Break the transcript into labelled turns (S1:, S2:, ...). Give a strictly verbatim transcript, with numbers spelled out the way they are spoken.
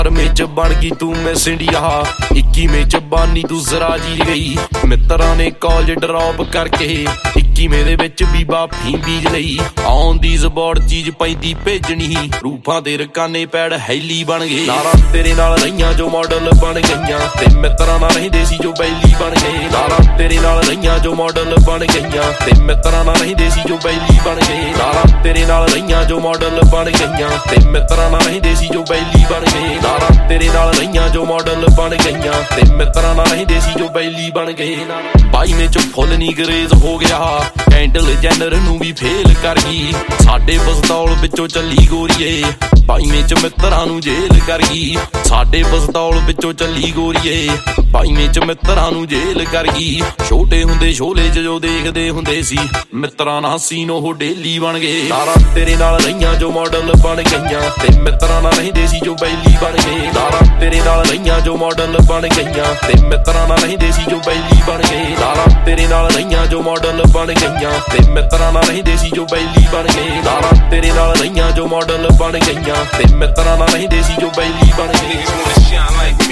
S1: बारहवें च बन गई तू मिस इंडिया, इक्कीवें च बानी तू जरा जी गई। मित्रा ने कॉलेज ड्रॉप करके इक्कीवें दे विच बीबा फी बीज लई। ऑन दी स्पॉट चीज पैंदी भेजनी, रूफां ते रकाने पैड हैली बन गए। नारा तेरे नाल रहीआं जो मॉडल बन गईआं, ते मित्रा नाल रहिंदे सी जो बैली बन गए। नारा तेरे नाल रहीआं जो मॉडल बन गईआं, ते मित्रा नाल रहिंदे सी जो बैली बन गए। नारा तेरे नाल रहीआं जो मॉडल बन गईआं, ते मित्रा नाल रहिंदे सी जो बैली बन गए। नारा तेरे नाल रहीआं जो मॉडल बन गईआं, ते मित्रा नाल रहिंदे सी जो बैली बन गए। बाईवें च फुल नी गरेज हो गया, कैंडल जैनर नूं भी फेल कर गई। साडे पिस्तौल विचों चली गोरीए, बाईवें च मित्रा नूं जेल कर गई। साडे पिस्तौल विचों चली गोरीए, बाईवें च मित्रा नूं जेल कर गई। छोटे हुंदे शोले च जो देखदे हुंदे सी, मित्रा नाल सीन ओह डेली बन गए। नारा तेरे नाल रहीआं जो मॉडल बन गईआं, ते मित्रा नाल रहिंदे सी जो बैली बन गए। नारा तेरे नाल रहीआं जो मॉडल बन गईआं, ते मित्रा नाल रहिंदे सी जो बैली बन गए। नारा तेरे नाल रहीआं जो मॉडल बन गईआं, ते मित्रा नाल रहिंदे सी जो बैली बन गए। नारा तेरे नाल रहीआं जो मॉडल बन गईआं, ते मित्रा नाल रहिंदे सी जो बैली बन गए।